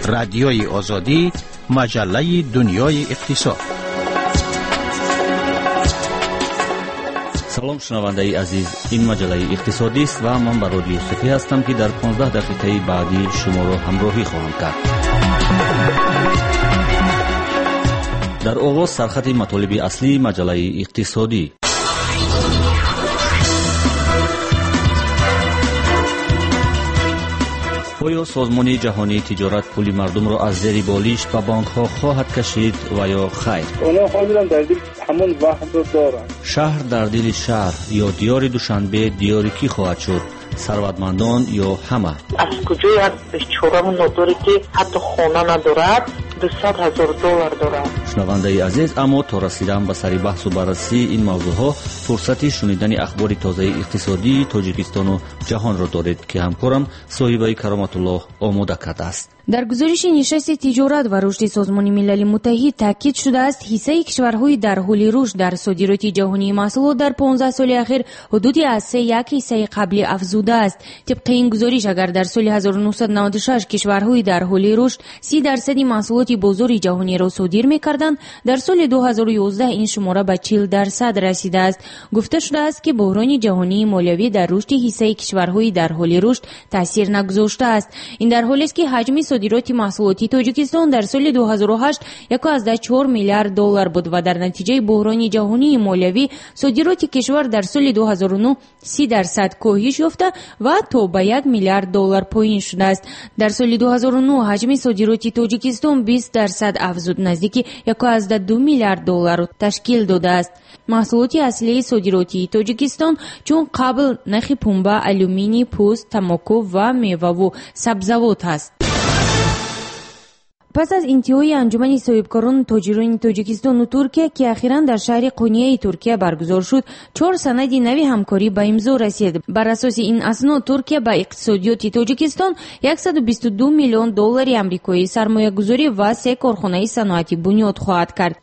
رادیوی آزادی، مجله دنیای اقتصاد. سلام شنوندگان عزیز، این مجله اقتصادی است و من برادر یوسفی هستم که در 15 دقیقه بعدی شما را همراهی خواهم کرد. در آغاز سرخط مطالب اصلی مجله اقتصادی. آیا سازمان جهانی تجارت پول مردم را از زیر بالشت به بانک ها خواهد کشید و یا خیر؟ اونا خواهدن در دل همون وحد رو دارن. شهر در دل شهر یا دیار دوشنبه دیاری کی خواهد شد؟ ثروتمندان یا همه؟ از کجای بیچاره نداره که حتی خانه ندارد، $200,000 دارد. شنونده عزیز، اما تا رسیدن به سر بحث و بررسی این موضوع ها فرصتی شنیدن اخبار تازه اقتصادی تاجیکستان و جهان را دارید که همکارم صاحبه کرامت الله آماده کرده است. در گزارش نشست تجارت و رشد سازمان ملل متحد تاکید شده است حصه کشورهای در حال رشد در صادرات جهانی محصولات در 15 سال اخیر حدود از 3.1 حصه قبلی افزوده است. طبق این گزارش اگر در سال 1996 کشورهای در حال رشد 30% محصولات بازار جهانی را صادر می‌کردند، در سال 2011 این شماره به 40% رسیده است. گفته شده است که بحران جهانی مالیوی در رشد حصه کشورهای در حال رشد تاثیر نگذاشته است. این در حالی است که حجم صادرات محصولاتی تاجیکستان در سال 2008 $1.4 میلیارد بود و در نتیجه بحران جهانی مالیوی صادرات کشور در سال 2009 30% کاهش یافته و تا به $1 میلیارد پایین شده است. در سال 2009 حجم صادرات تاجیکستان 20% افزود، نزدیک $1.2 میلیارد را تشکیل داده است. محصولات اصلی صادراتی تاجیکستان چون قبل نخ پنبه، آلومینی، پوست، تنباکو و میوه و سبزیجات است. پس از انتهای انجمن صاحبکاران تاجران تاجیکستان و ترکیه که اخیراً در شهر قونیه ترکیه برگزار شد، 4 سند نوی همکاری به امضا رسید. بر اساس این اسناد ترکیه به اقتصادیات تاجیکستان $122 میلیون آمریکایی سرمایه‌گذاری و 3 کارخانه صنعتی بنیاد خواهد کرد.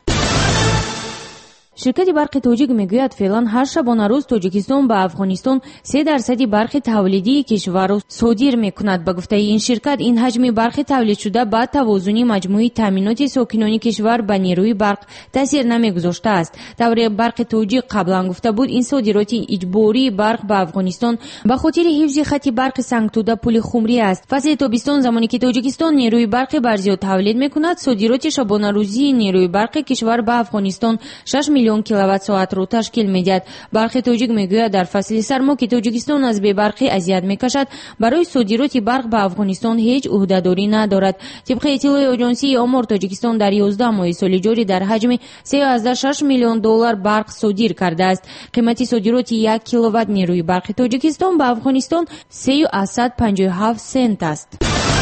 شرکت برق تاجیک میگوید فعلا هر شبانه روز تاجیکستان به افغانستان 3% برق تولیدی کشور را صادر میکند. به گفته این شرکت این حجم برق تولید شده با توازن مجموعی تامینات ساکنان کشور به نیروی برق تاثیر نمیگذاشته است. دوره برق تاجیک قبلا گفته بود این صادرات اجباری برق به افغانستان به خاطر حفظ خط برق سنگتوده پل خمری است. فصل تابستان زمانی که تاجیکستان نیروی برق برزیاد تولید میکند، صادرات شبانه روزی نیروی برق کشور به افغانستان 6 میلیون کیلووات ساعت رو تشکیل میدهد. برق تاجیک میگوید در فصل سرما که تاجیکستان از بی برقی اذیت میکشد، برای صادرات برق به افغانستان هیچ عهده‌داری ندارد. طبق اطلاع آژانسی آمار تاجیکستان در 11 ماه سال جاری در حجم $3.6 میلیون برق صادر کرده است. قیمت صادرات 1 کیلووات نیروی برق تاجیکستان به افغانستان 3.57 سنت است.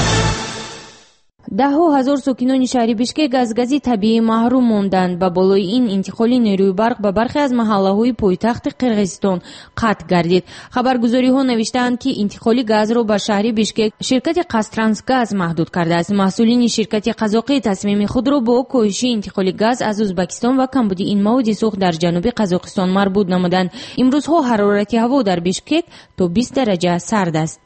10,000 ساکنان شهر بیشکک از گاز طبیعی محروم ماندند. با بالای این انتقال نیروی برق به برخی از محله‌های پایتخت قرقیزستان قطع گردید. خبرگزاری‌ها نوشتند که انتقال گاز را به شهر بیشکک شرکت قازترانسگاز محدود کرده است. مسئولین شرکت قزاقی تصمیم خود را با کاهش انتقال گاز از ازبکستان و کمبود این مواد سوخت در جنوب قزاقستان مربوط نمودند. امروزها حرارت هوا در بیشکک تا 20 درجه سرد است.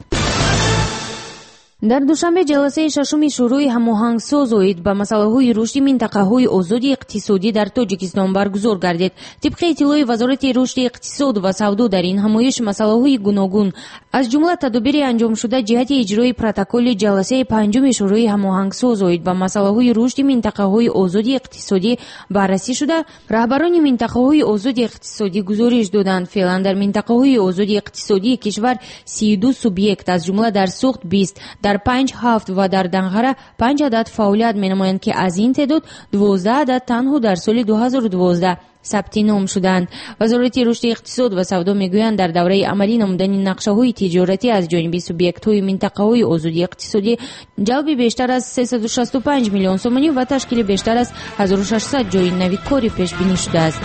در دوشنبه جلسه ششم شورای هماهنگساز اوید به مسائل رشد منطقه‌های آزاد اقتصادی در تاجیکستان برگزار گردید. طبق اطلاع وزارت رشد اقتصاد و سودا در این همایش مسائل گوناگون از جمله تدابیر انجام شده جهت اجرای پروتکل جلسه پنجم شورای هماهنگساز اوید به مسائل رشد منطقه‌های آزاد اقتصادی بررسی شده. رهبران منطقه‌های آزاد اقتصادی گزارش دادند فعلا در منطقه‌های آزاد اقتصادی کشور 32 سوبیکت از جمله در سوخت 20 در 5 هفت و در دنغره 5 عدد فعالیت می‌نمایند که از این تعداد 12 عدد تنها در سال 2012 ثبت نام شدند. وزارت رشد اقتصاد و سودا میگویند در دوره عملی نمودن نقشه‌های تجارتی از جانب سوبیکت‌های منطقه‌های آزاد اقتصادی جلب بیشتر از 365 میلیون سومانی و تشکیل بیشتر از 1600 جای نوی کاری پیش بینی شده است.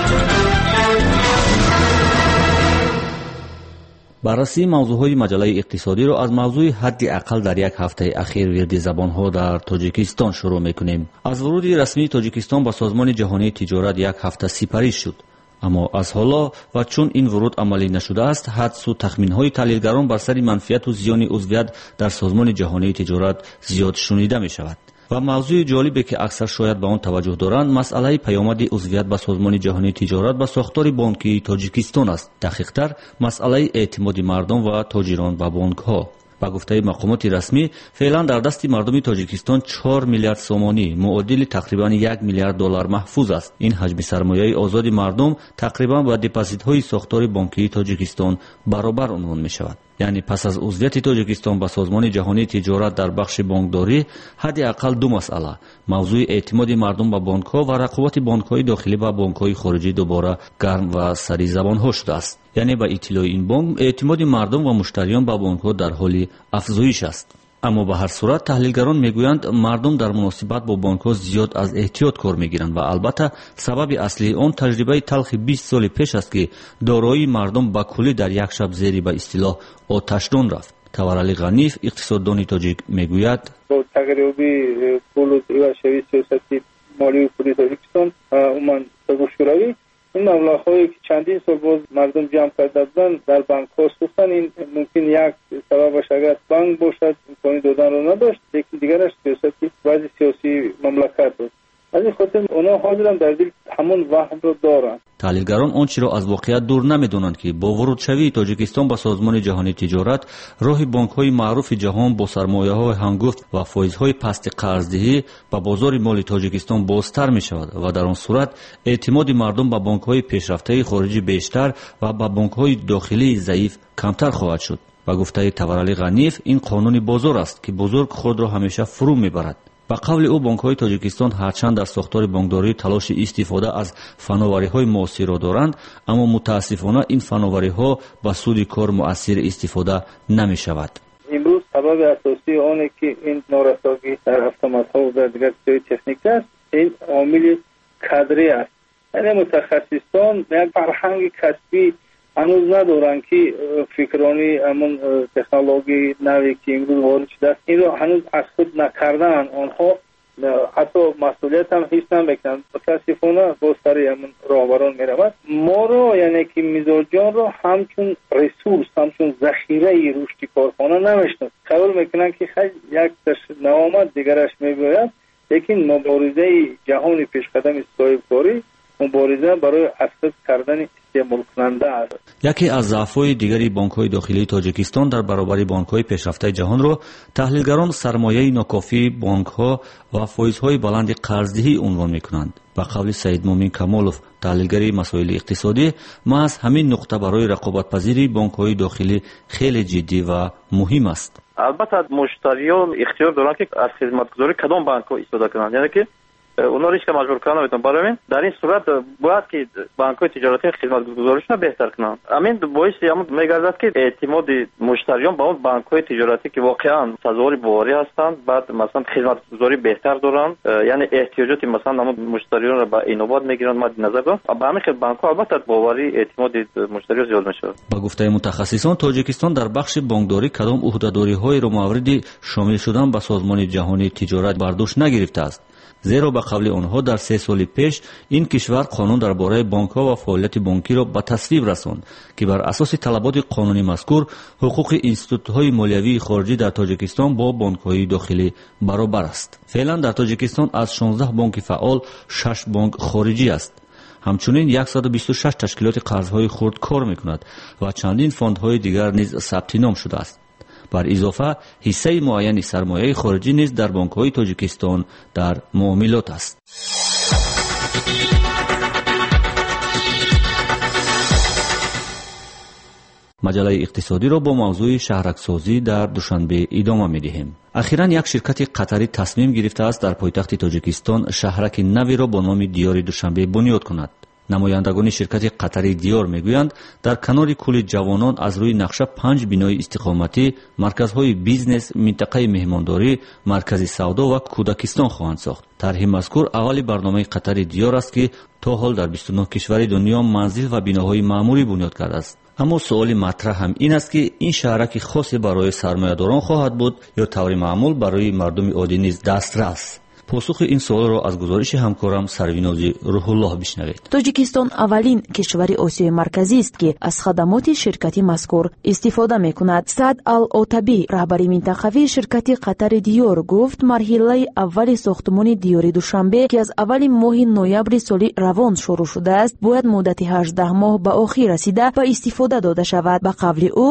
بررسی موضوعهای مجله اقتصادی را از موضوع حد اقل در یک هفته اخیر ورد زبانها در تاجیکستان شروع میکنیم. از ورود رسمی تاجیکستان به سازمان جهانی تجارت یک هفته سپری شد. اما از حالا و چون این ورود عملی نشده است، حدس و تخمین‌های تحلیلگران بر سر منفیت و زیان عضویت در سازمان جهانی تجارت زیاد شنیده می‌شود. و موضوع جالبی که اکثر شاید به آن توجه دارند مسئله پیامد عضویت به سازمان جهانی تجارت به ساختار بانکی تاجیکستان است. دقیق‌تر مسئله اعتماد مردم و تاجران به بانک‌ها. با گفته مقامات رسمی فعلا در دست مردم تاجیکستان 4 میلیارد سومانی معادل تقریبا 1 میلیارد دلار محفوظ است. این حجم سرمایه آزاد مردم تقریبا با دپازیت‌های ساختار بانکی تاجیکستان برابر عنوان می‌شود. یعنی پس از عضویت تاجیکستان به سازمان جهانی تجارت در بخش بانکداری حداقل دو مسئله، موضوع اعتماد مردم به بانک‌ها و رقابت بانک‌های داخلی با بانک‌های خارجی دوباره گرم و سری زبان‌ها شده است. یعنی با اطلاع این بانک اعتماد مردم و مشتریان به بانک‌ها در حال افزایش است. اما به هر صورت تحلیلگران میگویند مردم در مناسبت با بانک‌ها زیاد از احتیاط کار میگیرند و البته سبب اصلی آن تجربه تلخ 20 سال پیش است که دارایی مردم به کلی در یک شب زیر به اصطلاح آتشدان رفت. تورعلی غنیف اقتصاددان تاجیک میگوید با تقریبی پول و شوی سیاستی مالی و پولی تاجیکستان عموما تگوشگرایی این مبلغ‌هایی که چندین سال باز مردم جمع کرده بودند در بانک‌ها سوختن. این ممکن یک سببش اگر بانک باشد امکانی دادن رو نداشت، لیکن دیگرش سیاستی بعضی سیاسی مملکت بود. از این خاطر اونا حاضرن در دل همون وهم رو دارن. تحلیلگران آنچه را از واقعیت دور نمیدونند که با ورودشوی تاجیکستان به سازمان جهانی تجارت راه بانک‌های معروف جهان با سرمایه‌های هنگفت و فایزهای پست قرضدهی به بازار مالی تاجیکستان بازتر می‌شود و در آن صورت اعتماد مردم به بانک‌های پیشرفته خارجی بیشتر و به بانک‌های داخلی ضعیف کمتر خواهد شد. با گفته تورعلی غنیف این قانون بازار است که بزرگ خود را همیشه فرو می‌برد. با قول او بانک‌های تاجیکستان هرچند در ساختار بانکداری تلاش استفاده از فناوری‌های معاصر را دارند، اما متاسفانه این فناوری‌ها به سود کار مؤثر استفاده نمی‌شود. امروز سبب اساسی آنه که این نارسایی در اتومات‌ها و در دیگر تکنیک است، این عامل کادری است. یعنی متخصصان یک فرهنگ کسبی هنوز ندارن که فکرانی همون تکنولوژی نوی که امروز وارد شده است این رو هنوز از خود نکردن. آنها حتی مسئولیت هم حس نمیکنن. متاسفانه با سر همون راهبران میرود. ما رو یعنی که میزارجان رو همچون ریسورس، همچون ذخیره رشد کارخانه نمیشناسند. قبول میکنن که خیلی یک نوآمد دیگرش میگوید، لیکن مبارزه جهانی پیشقدم صاحبکاری مبارزه برای اصلاح کردن استعمال کننده است. یکی از ضعف‌های دیگری بانک‌های داخلی تاجیکستان در برابر بانک‌های پیشرفته جهان را تحلیلگران سرمایه ناکافی بانک‌ها و فایزهای بلند قرضدهی عنوان می‌کنند. با قول سید مومن کمالوف تحلیلگر مسائل اقتصادی، محض همین نقطه برای رقابت‌پذیری بانک‌های داخلی خیلی جدی و مهم است. البته مشتریان اختیار دارند که از خدمتگزاری کدام بانک‌ها استفاده کنند، یعنی که اونا ریش که مجبور کنن میتونن. برای این در این صورت باید که بانک‌های تجارتی خدمتگزاریشون بهتر کنن. همین باعث همون میگردد که اعتماد مشتریان به اون بانک‌های تجارتی که واقعا سازوار باوری هستند، بعد مثلا خدمتگزاری بهتر دارن، یعنی احتیاجات مثلا همون مشتریان را به اینوبات میگیرن مد نظر دارن. به همین خاطر بانک‌ها البته باوری اعتماد مشتریان زیاد میشه. با گفته متخصصان تاجیکستان در بخش بانکداری کدام عهده‌داری‌های رو مورد شامل شدن به سازمان جهانی تجارت برداشت نگرفته است. زیرا به قول آنها در 3 سال پیش این کشور قانون درباره بانک‌ها و فعالیت بانکی را به تصویب رساند که بر اساس طلبات قانونی مذکور حقوق اینستیتوت‌های مالیوی خارجی در تاجیکستان با بانک‌های داخلی برابر است. فعلا در تاجیکستان از 16 بانک فعال 6 بانک خارجی است. همچنین 126 تشکیلات قرض‌های خرد کار می‌کند و چندین فاندهای دیگر نیز ثبت نام شده است. بر اضافه حصه معینی سرمایه خارجی نیز در بانک‌های تاجیکستان در معاملات است. مجله اقتصادی را با موضوع شهرک‌سازی در دوشنبه ادامه می‌دهیم. اخیراً یک شرکت قطری تصمیم گرفته است در پایتخت تاجیکستان شهرک نوی را با نام دیار دوشنبه بنیاد کند. نمایندگان شرکت قطری دیار میگویند در کنار کل جوانان از روی نقشه 5 بینای استقامتی، مرکزهای بیزنس، منطقه مهمانداری، مرکز سودا و کودکستان خواهند ساخت. طرح مذکور اول برنامه قطری دیار است که تا حال در 29 کشور دنیا منزل و بیناهای معمولی بنیاد کرده است. اما سوال مطرح هم این است که این شهرک خاصی برای سرمایه‌داران خواهد بود یا طور معمول برای مردم عادی نیز دسترس؟ посухи ин суолро аз гузориши ҳамкорам сарвинози рӯҳуллоҳ бишнавед. тоҷикистон аввалин кишвари осиёи марказӣ аст ки аз хадамоти ширкати мазкур истифода мекунад. Саъд ал-Отаби, раҳбари минтақавии ширкати Қатари Диёр, гуфт марҳилаи аввали сохтмони Диёри Душанбе ки аз аввали моҳи ноябри соли равон шурӯъ шудааст, бояд муддати 18 моҳ ба охир расида ба истифода дода шавад. Ба қавли ӯ,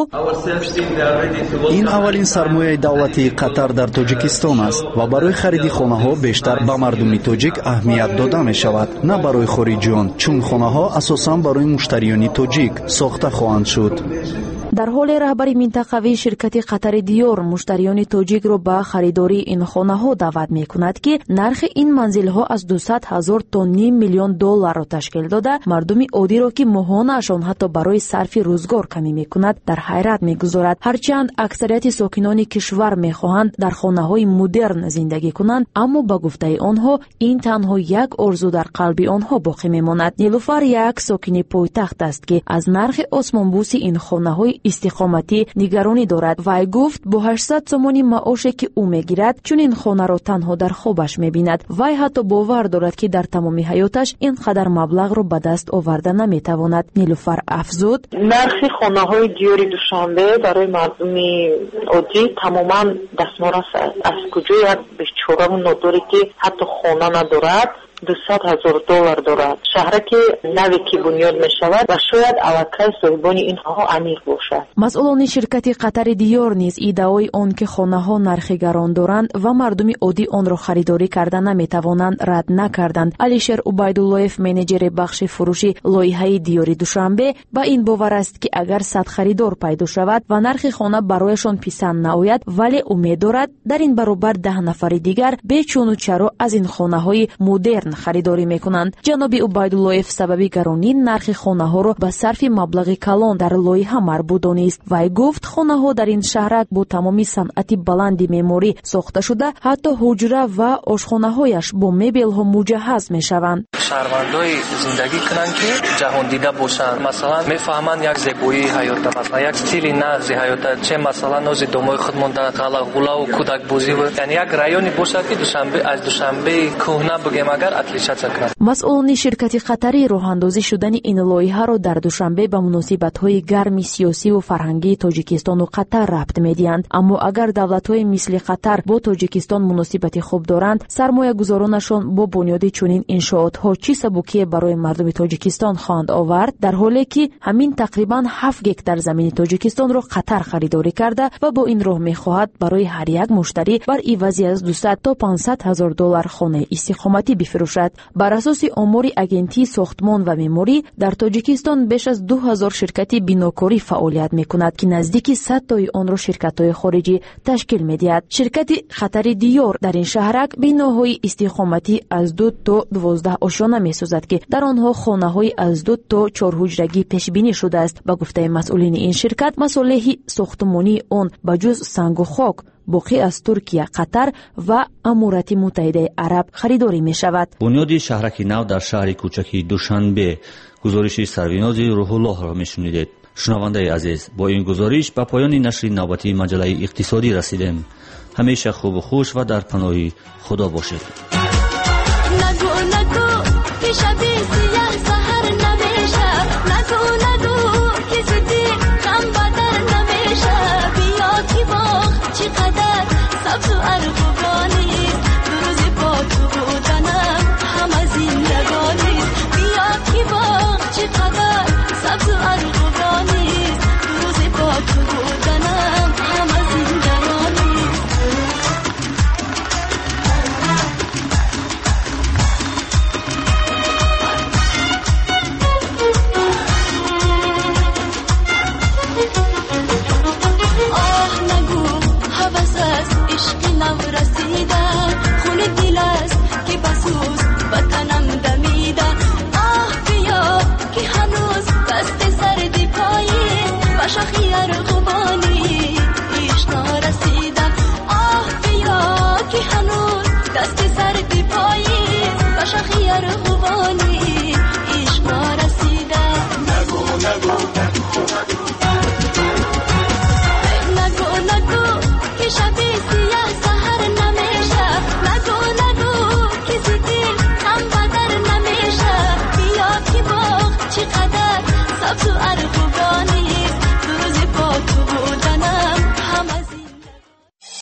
ин аввалин сармояи давлати Қатар дар Тоҷикистон аст ва барои хариди хонаҳо бештар ба мардуми тоҷик аҳамият дода мешавад, на барои хориҷиён, чун хонаҳо асосан барои муштариёни тоҷик сохта хоҳанд шуд. дар ҳоле раҳбари минтақавии ширкати Қатари Диёр муштариёни тоҷикро ба харидории ин хонаҳо даъват мекунад ки нархи ин манзилҳо аз 200,000 то $5 миллион ташкил дода, мардуми оддиро ки моҳонаашон ҳатто барои сарфи рӯзгор камӣ мекунад дар ҳайрат мегузорад. ҳарчанд аксарияти сокинони кишвар мехоҳанд дар хонаҳои модерн зиндагӣ кунанд, аммо ба гуфтаи онҳо ин танҳо як орзу дар қалби онҳо боқӣ мемонад. Нилуфар як сокини пойтахт аст ки аз нархи осмонбӯси ин хонаҳои истиқоматӣ нигаронӣ дорад. Вай гуфт бо 800 сомони маоше ки ӯ мегирад, чунин хонаро танҳо дар хобаш мебинад. Вай ҳатто бовар дорад ки дар тамоми ҳаёташ ин қадар маблағро ба даст оварда наметавонад. Нилуфар афзуд, нархи хонаҳои Диёри Душанбе барои мардуми оддӣ тамоман дастморас аст. Аз куҷояд бечораву нодоре ки ҳатто хона надорад, $200,000 дорад. шаҳре ки наве ки бунёд мешавад ва шояд аллакай соҳибони инҳо амиқ бошад. масъулони ширкати Қатари Диёр низ иддаои он ки хонаҳо нархи гарон доранд ва мардуми оддӣ онро харидорӣ карда наметавонанд рад накарданд. Алишер Убайдуллоев, менеҷери бахши фурӯши лоиҳаи Диёри Душанбе, ба ин бовар аст ки агар 100 харидор пайдо шавад ва нархи хона барояшон писанд наояд, вале умед дорад дар ин баробар 10 нафари дигар бечуну чаро аз ин хонаҳои модерн харидорӣ мекунанд. ҷаноби Убайдуллоев сабаби гаронии нархи хонаҳоро ба сарфи маблағи калон дар лоиҳа марбут донист. Вай гуфт хонаҳо дар ин шаҳрак бо тамоми санъати баланди меъморӣ сохта шуда, ҳатто ҳуҷра ва ошхонаҳояш бо мебелҳо муҷаҳҳаз мешаванд. шаҳрвандои зиндагӣ кунанд ки ҷаҳондида бошанд. масалан мефаҳманд як зебоии ҳаёта, масалан як стили наззи ҳаёта, че масалан нози домои худ монда, ғалағулаву кӯдакбозӣ, яъни як районе бошад ки Душанбе аз Душанбеи кӯҳна бигем агар отличаться кунад. масъулони ширкати Қатарӣ роҳандозӣ шудани ин лоиҳаро дар Душанбе ба муносибатҳои гарми сиёсиву фарҳангии Тоҷикистону Қатар рабт медиҳанд. Аммо агар давлатҳои мисли Қатар бо Тоҷикистон муносибати хуб доранд, сармоягузоронашон бо бунёди чунин иншоотҳо чӣ сабукие барои мардуми Тоҷикистон хоҳанд овард, дар ҳоле ки ҳамин тақрибан 7 гектар замини Тоҷикистонро Қатар харидорӣ карда ва бо ин роҳ мехоҳад барои ҳар як муштарӣ бар ивази аз 200 то $500,000 хонаи истиқоматӣ бифурӯшад. Бар асоси омори агентии сохтмон ва меъморӣ, дар Тоҷикистон беш аз 2000 ширкати бинокорӣ фаъолият мекунад ки наздики 100 тои онро ширкатҳои хориҷӣ ташкил медиҳад. ширкати Қатари Диёр дар ин шаҳрак биноҳои истиқоматӣ аз 2 то 12 ошона месозад ки дар онҳо хонаҳои аз 2 то 4 ҳуҷрагӣ пешбинӣ шудааст. Ба гуфтаи масъулини ин ширкат, масолеҳи сохтмонии он ба ҷуз сангу хок боқӣ аз Туркия, Қатар ва Амурати Муттаҳидаи Араб харидорӣ мешавад. бунёди шаҳраки нав дар шаҳри кӯчаки Душанбе. гузориши сарвинози рӯҳуллоҳро мешунидед. шунавандаи азиз, бо ин гузориш ба поёни нашри навбатии маҷаллаи иқтисодӣ расидем. ҳамеша хубу хуш ва дар паноҳи худо бошед.